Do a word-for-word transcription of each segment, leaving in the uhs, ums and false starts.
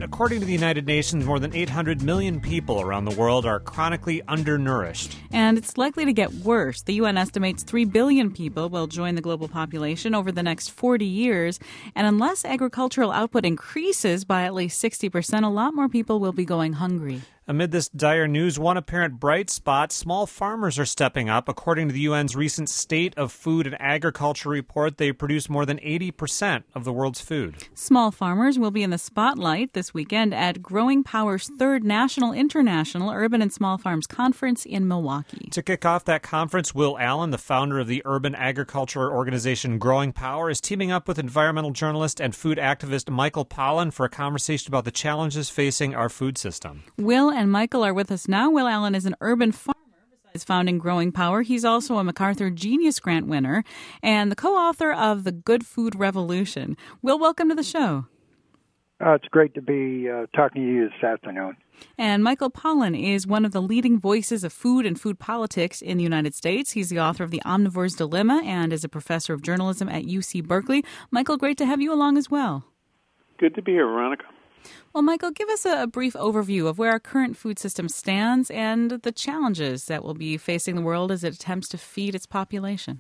according to the United Nations, more than eight hundred million people around the world are chronically undernourished. And it's likely to get worse. The U N estimates three billion people will join the global population over the next forty years. And unless agricultural output increases by at least sixty percent, a lot more people will be going hungry. Amid this dire news, one apparent bright spot, small farmers are stepping up. According to the U N's recent State of Food and Agriculture report, they produce more than eighty percent of the world's food. Small farmers will be in the spotlight this weekend at Growing Power's third National International Urban and Small Farms Conference in Milwaukee. To kick off that conference, Will Allen, the founder of the urban agriculture organization Growing Power, is teaming up with environmental journalist and food activist Michael Pollan for a conversation about the challenges facing our food system. Will and Michael are with us now. Will Allen is an urban farmer. Besides founding Growing Power, he's also a MacArthur Genius Grant winner and the co-author of The Good Food Revolution. Will, welcome to the show. Uh, it's great to be uh, talking to you this afternoon. And Michael Pollan is one of the leading voices of food and food politics in the United States. He's the author of The Omnivore's Dilemma and is a professor of journalism at U C Berkeley. Michael, great to have you along as well. Good to be here, Veronica. Well, Michael, give us a brief overview of where our current food system stands and the challenges that will be facing the world as it attempts to feed its population.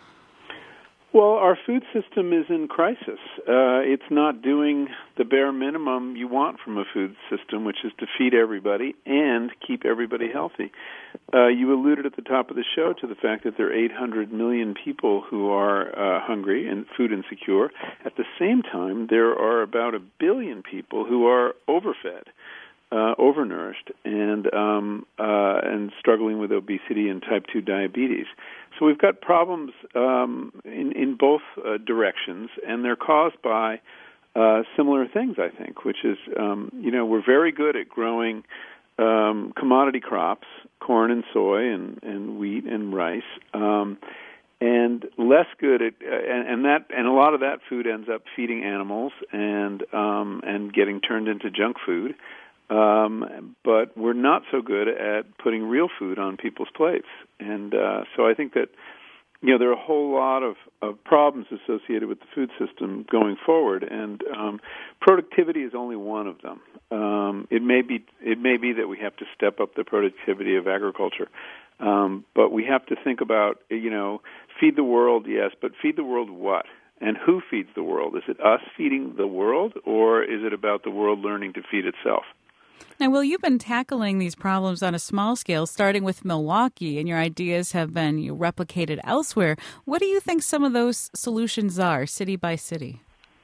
Well, our food system is in crisis. Uh, it's not doing the bare minimum you want from a food system, which is to feed everybody and keep everybody healthy. Uh, you alluded at the top of the show to the fact that there are eight hundred million people who are uh, hungry and food insecure. At the same time, there are about a billion people who are overfed, uh, overnourished, and um, uh, and struggling with obesity and type two diabetes. So we've got problems um, in, in both uh, directions, and they're caused by uh, similar things, I think, which is, um, you know, we're very good at growing um, commodity crops, corn and soy and, and wheat and rice, um, and less good at, uh, and, and that, and a lot of that food ends up feeding animals and um, and getting turned into junk food. Um, but we're not so good at putting real food on people's plates. And uh, so I think that, you know, there are a whole lot of, of problems associated with the food system going forward, and um, productivity is only one of them. Um, it may be it may be that we have to step up the productivity of agriculture, um, but we have to think about, you know, feed the world, yes, but feed the world what? And who feeds the world? Is it us feeding the world, or is it about the world learning to feed itself? Now, Will, you've been tackling these problems on a small scale, starting with Milwaukee, and your ideas have been you know, replicated elsewhere. What do you think some of those solutions are, city by city?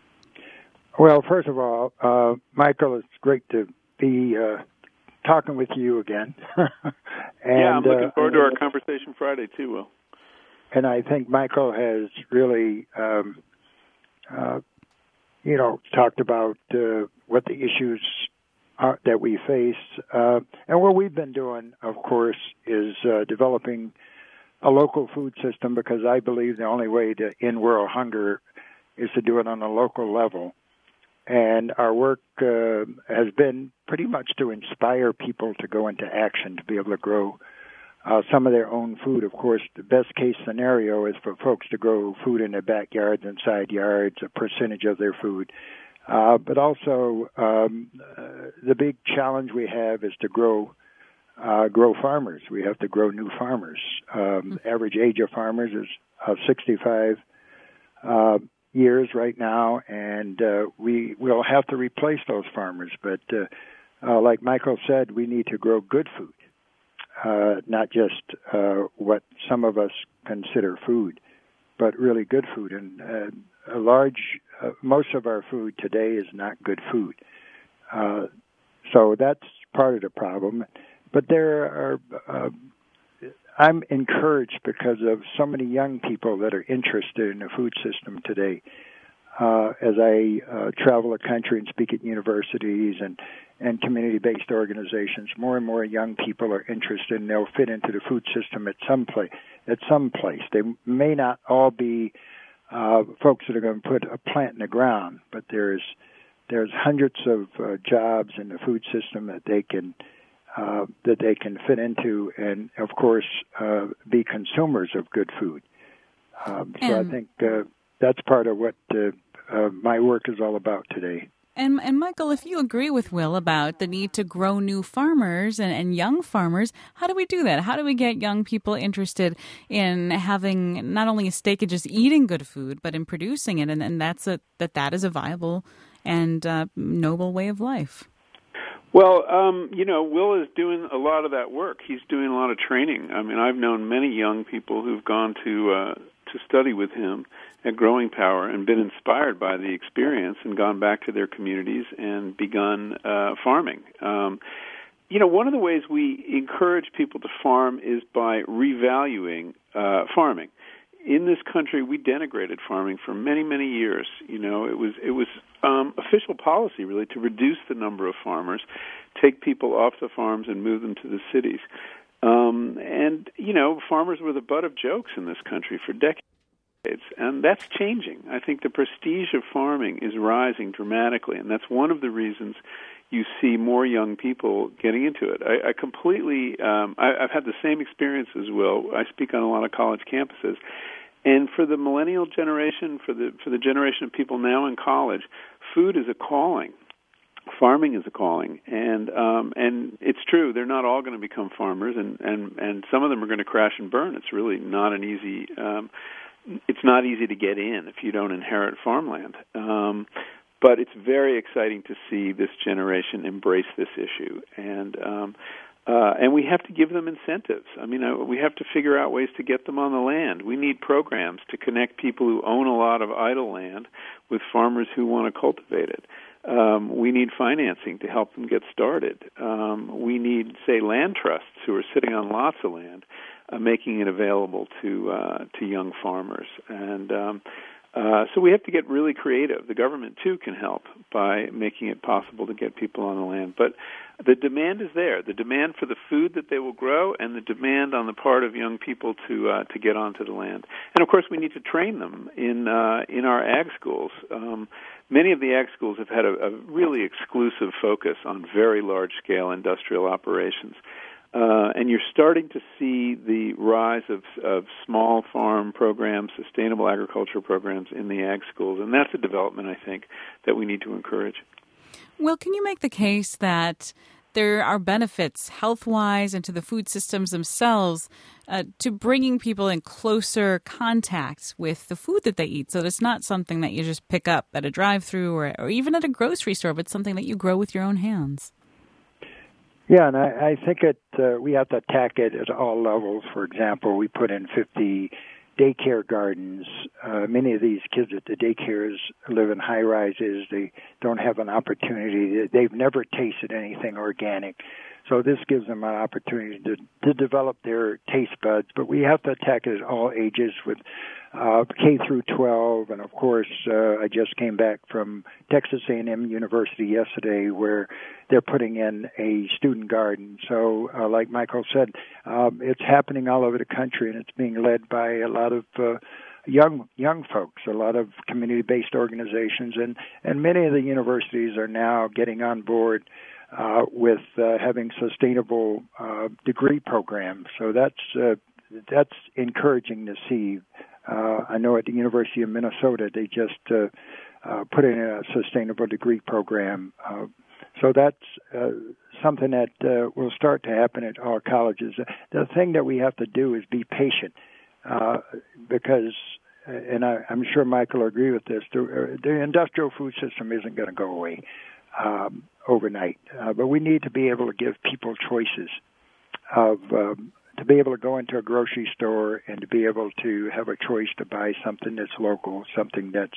Well, first of all, uh, Michael, it's great to be uh, talking with you again. and, yeah, I'm looking uh, forward to our conversation Friday, too, Will. And I think Michael has really, um, uh, you know, talked about uh, what the issues are that we face. Uh, and what we've been doing, of course, is uh, developing a local food system, because I believe the only way to end world hunger is to do it on a local level. And our work uh, has been pretty much to inspire people to go into action, to be able to grow uh, some of their own food. Of course, the best case scenario is for folks to grow food in their backyards and side yards, a percentage of their food. Uh, but also, um, uh, the big challenge we have is to grow uh, grow farmers. We have to grow new farmers. Um, average age of farmers is uh, sixty-five uh, years right now, and uh, we will have to replace those farmers. But uh, uh, like Michael said, we need to grow good food, uh, not just uh, what some of us consider food, but really good food. And uh, a large, uh, most of our food today is not good food. Uh, so that's part of the problem. But there are, uh, I'm encouraged because of so many young people that are interested in the food system today. Uh, as I uh, travel the country and speak at universities and, and community-based organizations, more and more young people are interested, and they'll fit into the food system at some place. At some place, they may not all be Uh, folks that are going to put a plant in the ground, but there's there's hundreds of uh, jobs in the food system that they can uh, that they can fit into, and of course uh, be consumers of good food. Um, so I think uh, that's part of what uh, uh, my work is all about today. And, and Michael, if you agree with Will about the need to grow new farmers and, and young farmers, how do we do that? How do we get young people interested in having not only a stake in just eating good food, but in producing it, and, and that's a, that that is a viable and uh, noble way of life? Well, um, you know, Will is doing a lot of that work. He's doing a lot of training. I mean, I've known many young people who've gone to uh, to study with him at Growing Power and been inspired by the experience and gone back to their communities and begun uh, farming. Um, you know, one of the ways we encourage people to farm is by revaluing uh, farming. In this country, we denigrated farming for many, many years. You know, it was it was um, official policy, really, to reduce the number of farmers, take people off the farms and move them to the cities. Um, and, you know, farmers were the butt of jokes in this country for decades. And that's changing. I think the prestige of farming is rising dramatically, and that's one of the reasons you see more young people getting into it. I, I completely, um, I, I've had the same experience as Will. I speak on a lot of college campuses. And for the millennial generation, for the for the generation of people now in college, food is a calling. Farming is a calling, and um, and it's true. They're not all going to become farmers, and, and, and some of them are going to crash and burn. It's really not an easy. Um, it's not easy to get in if you don't inherit farmland. Um, but it's very exciting to see this generation embrace this issue, and um, uh, and we have to give them incentives. I mean, uh, we have to figure out ways to get them on the land. We need programs to connect people who own a lot of idle land with farmers who want to cultivate it. Um, we need financing to help them get started. Um, we need, say, land trusts who are sitting on lots of land, uh, making it available to uh, to young farmers. And um, uh, so we have to get really creative. The government, too, can help by making it possible to get people on the land. But the demand is there, the demand for the food that they will grow and the demand on the part of young people to uh, to get onto the land. And, of course, we need to train them in, uh, in our ag schools. Um, Many of the ag schools have had a, a really exclusive focus on very large-scale industrial operations. Uh, and you're starting to see the rise of, of small farm programs, sustainable agriculture programs in the ag schools. And that's a development, I think, that we need to encourage. Well, can you make the case that there are benefits health-wise and to the food systems themselves uh, to bringing people in closer contact with the food that they eat, so that it's not something that you just pick up at a drive-through or, or even at a grocery store, but something that you grow with your own hands? Yeah, and I, I think it uh, we have to attack it at all levels. For example, we put in fifty daycare gardens. Uh, many of these kids at the daycares live in high-rises. They don't have an opportunity. They've never tasted anything organic. So this gives them an opportunity to, to develop their taste buds. But we have to attack it at all ages with uh, K through twelve. And, of course, uh, I just came back from Texas A and M University yesterday where they're putting in a student garden. So, uh, like Michael said, um, it's happening all over the country, and it's being led by a lot of uh, young young folks, a lot of community-based organizations, and, and many of the universities are now getting on board uh, with uh, having sustainable uh, degree programs. So that's uh, that's encouraging to see. Uh, I know at the University of Minnesota they just uh, uh, put in a sustainable degree program. Uh, So that's uh, something that uh, will start to happen at all colleges. The thing that we have to do is be patient uh, because, and I, I'm sure Michael will agree with this, the, the industrial food system isn't going to go away um, overnight. Uh, but we need to be able to give people choices of um, to be able to go into a grocery store and to be able to have a choice to buy something that's local, something that's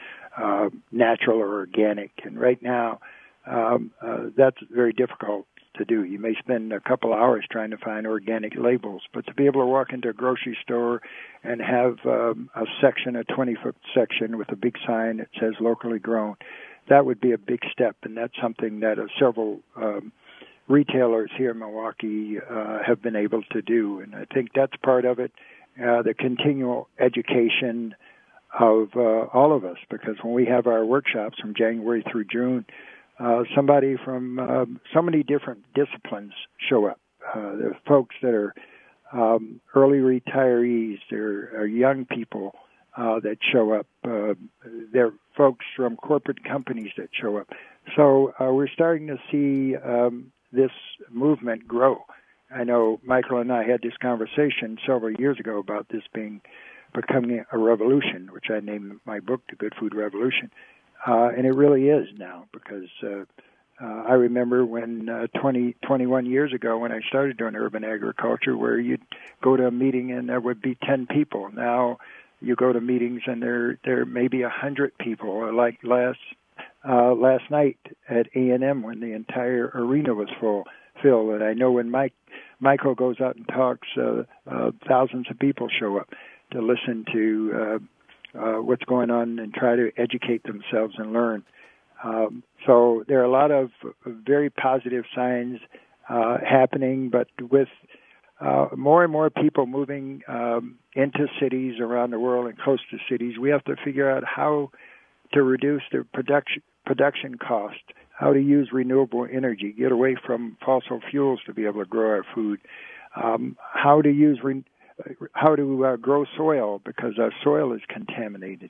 uh, natural or organic. And right now, Um, uh, that's very difficult to do. You may spend a couple hours trying to find organic labels, but to be able to walk into a grocery store and have um, a section, a twenty-foot section with a big sign that says locally grown, that would be a big step, and that's something that uh, several um, retailers here in Milwaukee uh, have been able to do, and I think that's part of it, uh, the continual education of uh, all of us, because when we have our workshops from January through June, Uh, somebody from uh, so many different disciplines show up. Uh, there's folks that are um, early retirees, there are young people uh, that show up. Uh, there are folks from corporate companies that show up. So uh, we're starting to see um, this movement grow. I know Michael and I had this conversation several years ago about this being becoming a revolution, which I named my book The Good Food Revolution. Uh, and it really is now, because uh, uh, I remember when uh, twenty, twenty-one years ago when I started doing urban agriculture, where you'd go to a meeting and there would be ten people. Now you go to meetings and there there may be one hundred people, like last uh, last night at A and M when the entire arena was full, filled. And I know when Mike Michael goes out and talks, uh, uh, thousands of people show up to listen to uh, uh, what's going on and try to educate themselves and learn. Um, so there are a lot of very positive signs uh, happening, but with uh, more and more people moving um, into cities around the world and close to cities, we have to figure out how to reduce the production production cost, how to use renewable energy, get away from fossil fuels to be able to grow our food, um, how to use re- how to uh, grow soil, because our soil is contaminated.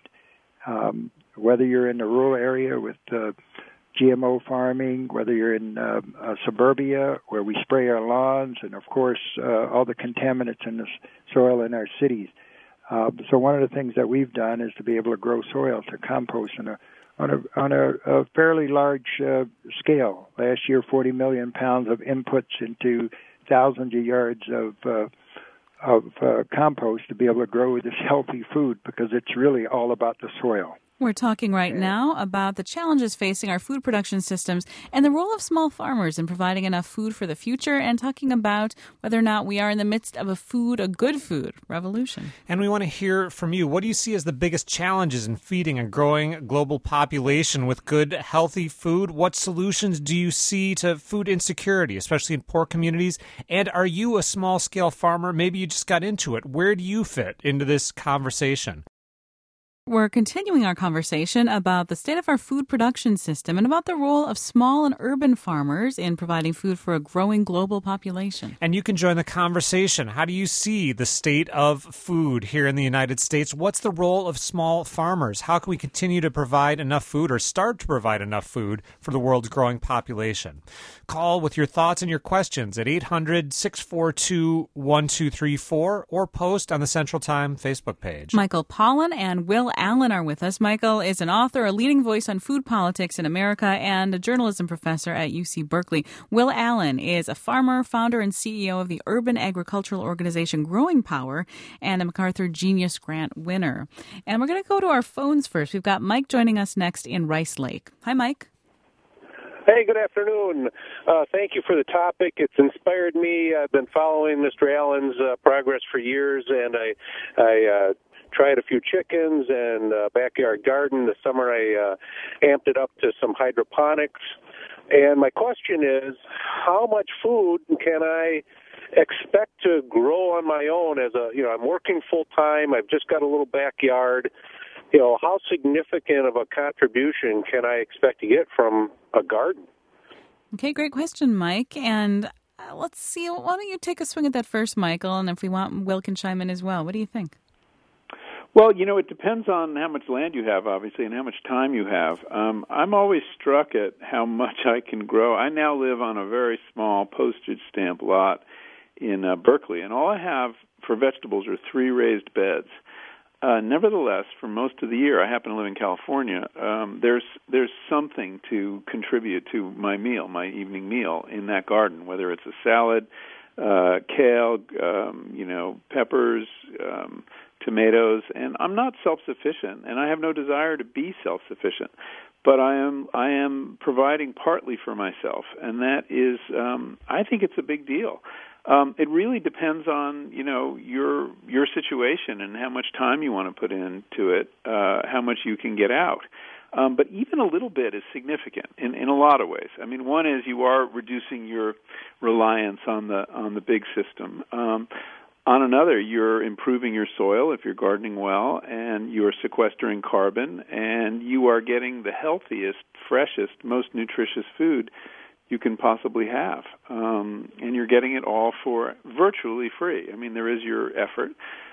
Um, whether you're in the rural area with uh, G M O farming, whether you're in uh, uh, suburbia where we spray our lawns, and of course uh, all the contaminants in the soil in our cities. Uh, so one of the things that we've done is to be able to grow soil to compost in a, on a on a, a fairly large uh, scale. Last year, forty million pounds of inputs into thousands of yards of uh, of uh, compost to be able to grow this healthy food, because it's really all about the soil. We're talking right now about the challenges facing our food production systems and the role of small farmers in providing enough food for the future, and talking about whether or not we are in the midst of a food, a good food revolution. And we want to hear from you. What do you see as the biggest challenges in feeding a growing global population with good, healthy food? What solutions do you see to food insecurity, especially in poor communities? And are you a small-scale farmer? Maybe you just got into it. Where do you fit into this conversation? We're continuing our conversation about the state of our food production system and about the role of small and urban farmers in providing food for a growing global population. And you can join the conversation. How do you see the state of food here in the United States? What's the role of small farmers? How can we continue to provide enough food, or start to provide enough food, for the world's growing population? Call with your thoughts and your questions at eight hundred, six four two, one two three four or post on the Central Time Facebook page. Michael Pollan and Will Allen are with us. Michael is an author, a leading voice on food politics in America, and a journalism professor at U C Berkeley. Will Allen is a farmer, founder, and C E O of the urban agricultural organization Growing Power, and a MacArthur Genius Grant winner. And we're going to go to our phones first. We've got Mike joining us next in Rice Lake. Hi, Mike. Hey, good afternoon. Uh, thank you for the topic. It's inspired me. I've been following Mister Allen's uh, progress for years, and I, I uh, tried a few chickens and a backyard garden. This summer I uh, amped it up to some hydroponics. And my question is, how much food can I expect to grow on my own? As a, you know, I'm working full time. I've just got a little backyard. You know, how significant of a contribution can I expect to get from a garden? Okay, great question, Mike. And uh, let's see, why don't you take a swing at that first, Michael? And if we want, Will can chime in as well. What do you think? Well, you know, it depends on how much land you have, obviously, and how much time you have. Um, I'm always struck at how much I can grow. I now live on a very small postage stamp lot in uh, Berkeley, and all I have for vegetables are three raised beds. Uh, nevertheless, for most of the year, I happen to live in California, um, there's there's something to contribute to my meal, my evening meal in that garden, whether it's a salad, uh, kale, um, you know, peppers, um, tomatoes, and I'm not self-sufficient, and I have no desire to be self-sufficient, but I am I am providing partly for myself, and that is, um, I think it's a big deal. Um, it really depends on, you know, your your situation and how much time you want to put into it, uh, how much you can get out. Um, but even a little bit is significant in, in a lot of ways. I mean, one is you are reducing your reliance on the on the big system. Um, on another, you're improving your soil if you're gardening well, and you're sequestering carbon, and you are getting the healthiest, freshest, most nutritious food you can possibly have, um, and you're getting it all for virtually free. I mean, there is your effort,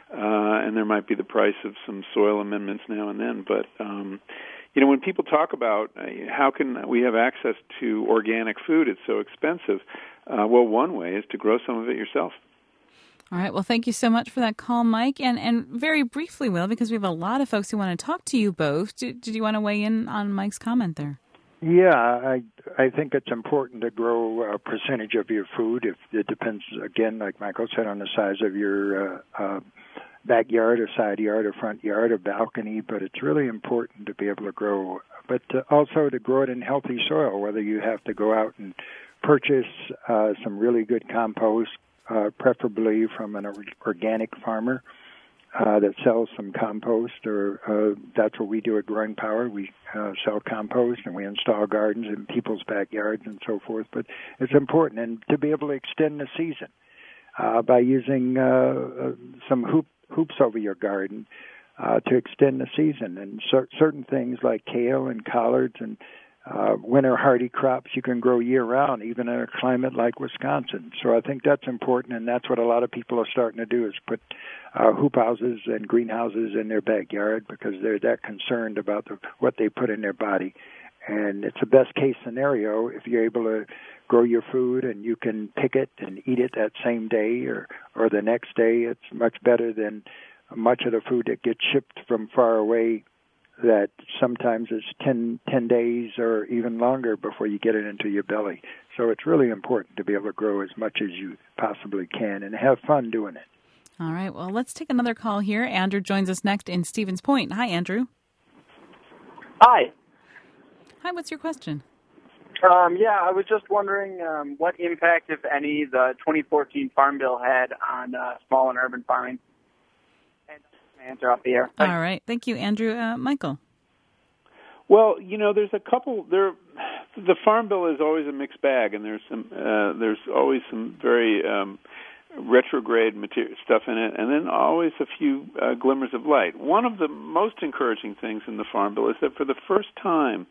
uh, and there might be the price of some soil amendments now and then. But um, you know, when people talk about uh, how can we have access to organic food, it's so expensive. Uh, well, one way is to grow some of it yourself. All right. Well, thank you so much for that call, Mike. And and very briefly, Will, because we have a lot of folks who want to talk to you both. Did, did you want to weigh in on Mike's comment there? Yeah, I I think it's important to grow a percentage of your food. If it depends, again, like Michael said, on the size of your uh, uh, backyard or side yard or front yard or balcony. But it's really important to be able to grow, but to also to grow it in healthy soil. Whether you have to go out and purchase uh, some really good compost. Uh, preferably from an organic farmer uh, that sells some compost, or uh, that's what we do at Growing Power. We uh, sell compost and we install gardens in people's backyards and so forth. But it's important, and to be able to extend the season uh, by using uh, some hoop, hoops over your garden uh, to extend the season. And cer- certain things like kale and collards and Uh, winter hardy crops you can grow year-round, even in a climate like Wisconsin. So I think that's important, and that's what a lot of people are starting to do is put uh, hoop houses and greenhouses in their backyard because they're that concerned about the, what they put in their body. And it's a best-case scenario if you're able to grow your food and you can pick it and eat it that same day or, or the next day. It's much better than much of the food that gets shipped from far away that sometimes is ten, ten days or even longer before you get it into your belly. So it's really important to be able to grow as much as you possibly can and have fun doing it. All right. Well, let's take another call here. Andrew joins us next in Stevens Point. Hi, Andrew. Hi. Hi, what's your question? Um, yeah, I was just wondering um, what impact, if any, the twenty fourteen Farm Bill had on uh, small and urban farming. Answer off the air. Thanks. All right. Thank you, Andrew. Uh, Michael? Well, you know, there's a couple there. The Farm Bill is always a mixed bag, and there's some uh, there's always some very um, retrograde material stuff in it, and then always a few uh, glimmers of light. One of the most encouraging things in the Farm Bill is that for the first time,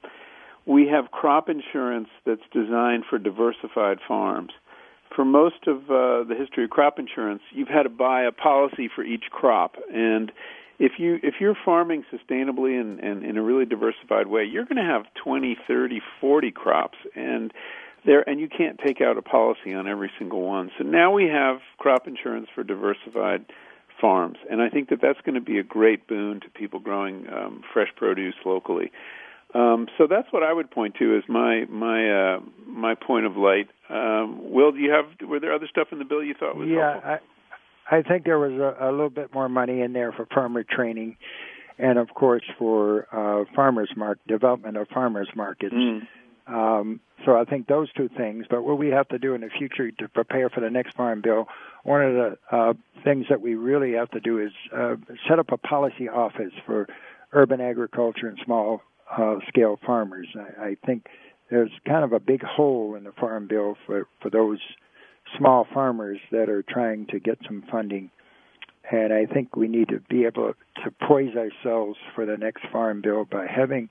we have crop insurance that's designed for diversified farms. For most of uh, the history of crop insurance, you've had to buy a policy for each crop, and if you if you're farming sustainably and, and in a really diversified way, you're going to have twenty, thirty, forty crops, and there and you can't take out a policy on every single one. So now we have crop insurance for diversified farms, and I think that that's going to be a great boon to people growing um, fresh produce locally. Um, so that's what I would point to as my my uh, my point of light. Um, Will, do you have were there other stuff in the bill you thought was yeah, helpful? I, I think there was a, a little bit more money in there for farmer training, and of course for uh, farmers market development of farmers markets. Mm. Um, so I think those two things. But what we have to do in the future to prepare for the next farm bill, one of the uh, things that we really have to do is uh, set up a policy office for urban agriculture and small uh, scale farmers. I, I think there's kind of a big hole in the farm bill for, for those small farmers that are trying to get some funding. And I think we need to be able to poise ourselves for the next farm bill by having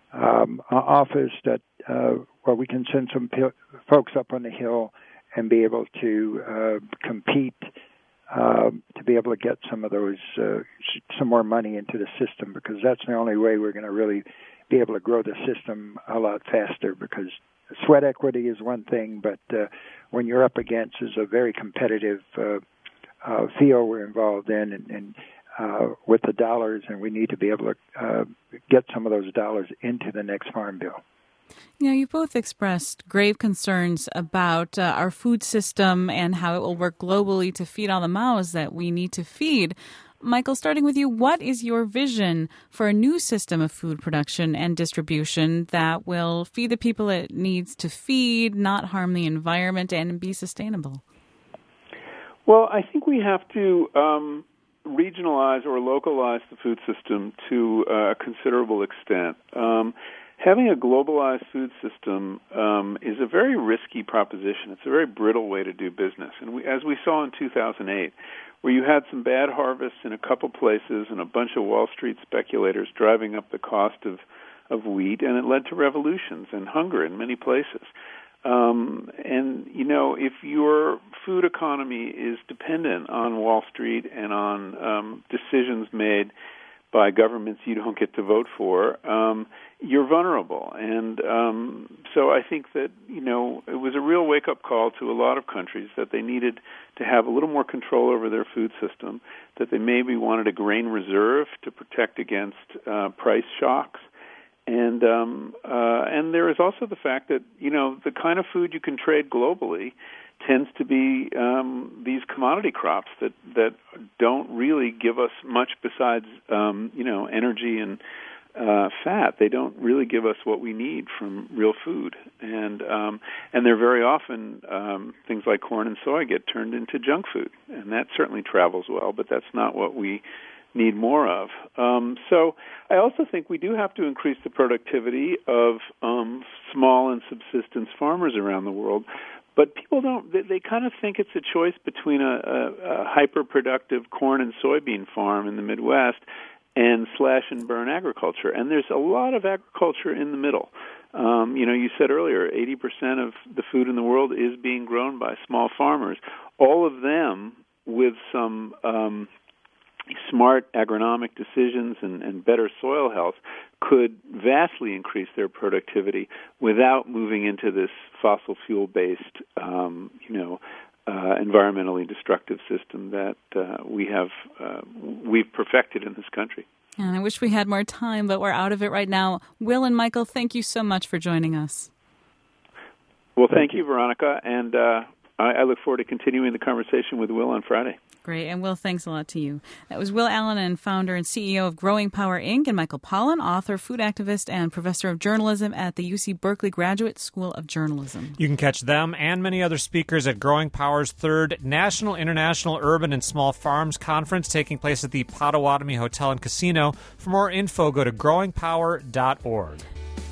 um, an office that uh, where we can send some p- folks up on the hill and be able to uh, compete uh, to be able to get some of those, uh, some more money into the system, because that's the only way we're going to really be able to grow the system a lot faster, because sweat equity is one thing, but uh, when you're up against is a very competitive uh, uh, field we're involved in, and, and uh, with the dollars, and we need to be able to uh, get some of those dollars into the next farm bill. You know, you both expressed grave concerns about uh, our food system and how it will work globally to feed all the mouths that we need to feed. Michael, starting with you, what is your vision for a new system of food production and distribution that will feed the people it needs to feed, not harm the environment, and be sustainable? Well, I think we have to um, regionalize or localize the food system to a considerable extent. Um, having a globalized food system um, is a very risky proposition. It's a very brittle way to do business. And we, as we saw in two thousand eight, where you had some bad harvests in a couple places and a bunch of Wall Street speculators driving up the cost of, of wheat, and it led to revolutions and hunger in many places. Um, and, you know, if you're food economy is dependent on Wall Street and on um, decisions made by governments you don't get to vote for, um, you're vulnerable. And um, so I think that, you know, it was a real wake-up call to a lot of countries that they needed to have a little more control over their food system, that they maybe wanted a grain reserve to protect against uh, price shocks. And um, uh, and there is also the fact that, you know, the kind of food you can trade globally tends to be um, these commodity crops that, that don't really give us much besides, um, you know, energy and uh, fat. They don't really give us what we need from real food. And um, and they're very often, um, things like corn and soy get turned into junk food. And that certainly travels well, but that's not what we need more of. Um, so I also think we do have to increase the productivity of um, small and subsistence farmers around the world. But people don't, they, they kind of think it's a choice between a, a, a hyper-productive corn and soybean farm in the Midwest and slash and burn agriculture. And there's a lot of agriculture in the middle. Um, you know, you said earlier, eighty percent of the food in the world is being grown by small farmers. All of them with some um, smart agronomic decisions and, and better soil health could vastly increase their productivity without moving into this fossil fuel-based, um, you know, uh, environmentally destructive system that uh, we have uh, we've perfected in this country. And I wish we had more time, but we're out of it right now. Will and Michael, thank you so much for joining us. Well, thank you, Veronica, and uh, I, I look forward to continuing the conversation with Will on Friday. Great. And Will, thanks a lot to you. That was Will Allen, and founder and C E O of Growing Power, Incorporated, and Michael Pollan, author, food activist, and professor of journalism at the U C Berkeley Graduate School of Journalism. You can catch them and many other speakers at Growing Power's third National International Urban and Small Farms Conference taking place at the Potawatomi Hotel and Casino. For more info, go to growing power dot org.